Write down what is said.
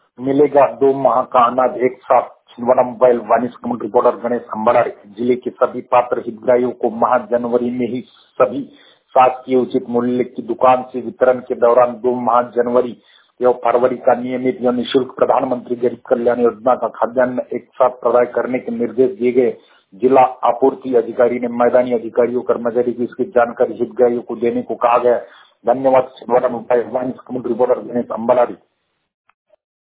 मिलेगा 2 माह का अनाज एक साथ। छिंदवाड़ा मोबाइल वाणिज्य कम्युनिटी रिपोर्टर गणेश अंबालारी। जिले के सभी पात्र हितग्राहियों को माह जनवरी में ही सभी शासकीय उचित मूल्य की दुकान से वितरण के दौरान 2 माह जनवरी एवं फरवरी का नियमित एवं निःशुल्क प्रधानमंत्री गरीब कल्याण योजना का खाद्यान्न एक साथ प्रदाय करने के निर्देश दिए गए। जिला आपूर्ति अधिकारी ने मैदानी अधिकारियों कर्मचारी को इसकी जानकारी हितग्राहियों को देने को कहा गया। धन्यवाद। छिंदवाड़ा मोबाइल वाणिज्य कम्युनिटी रिपोर्टर गणेश अंबालारी।